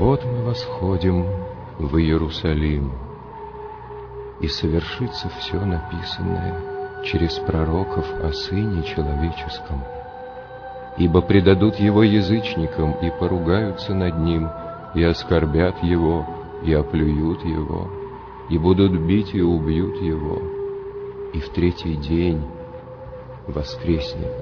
Вот мы восходим в Иерусалим, и совершится все написанное через пророков о Сыне Человеческом. Ибо предадут Его язычникам и поругаются над Ним, и оскорбят Его, и оплюют Его, и будут бить и убьют Его, и в третий день воскреснет.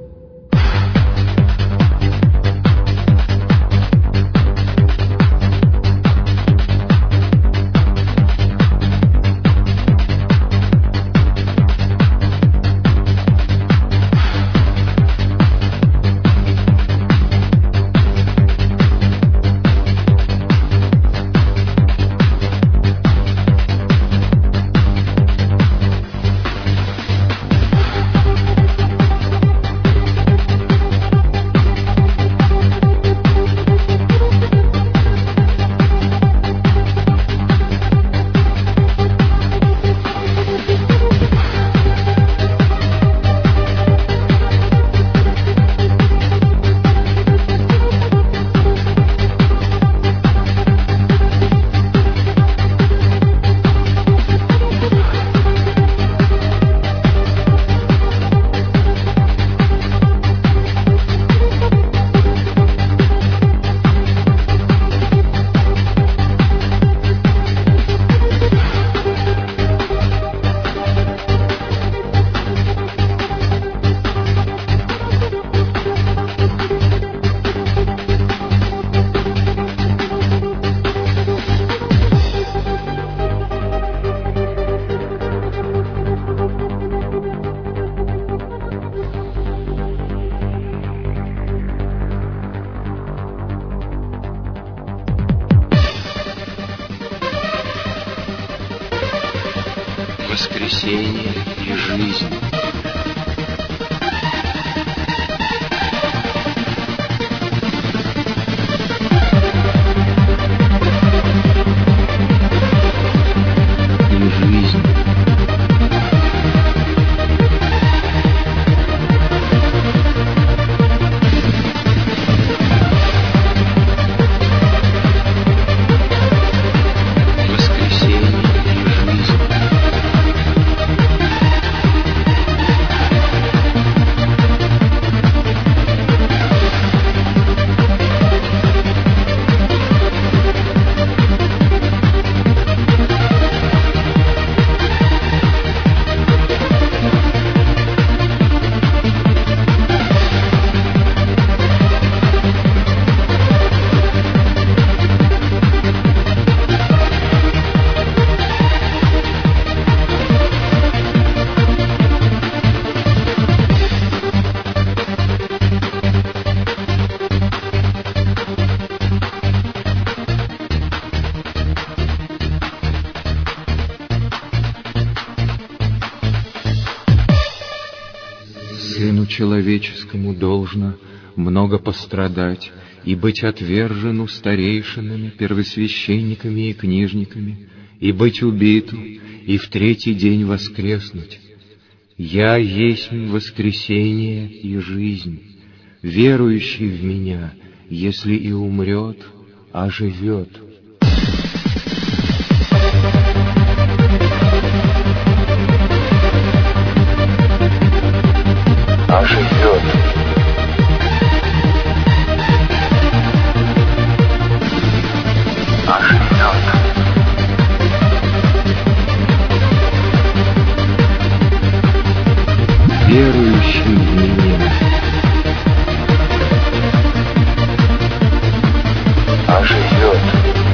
Воскресение и жизнь. Сыну Человеческому должно много пострадать и быть отвержену старейшинами, первосвященниками и книжниками, и быть убиту, и в третий день воскреснуть. Я есть воскресение и жизнь. Верующий в Меня, если и умрет, оживет. Оживет. Верующий в Меня оживет.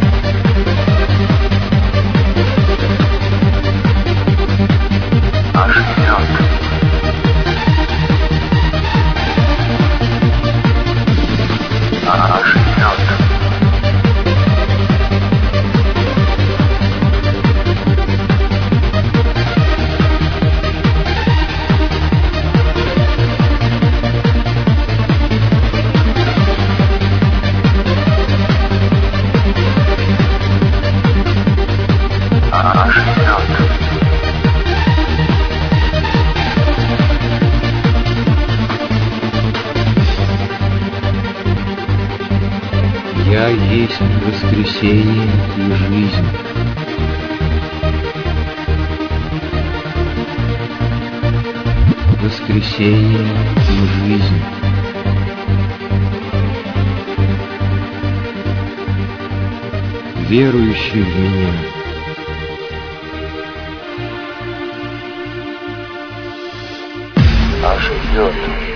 Я есть воскресение и жизнь. Воскресение и жизнь. Верующий в Меня оживет.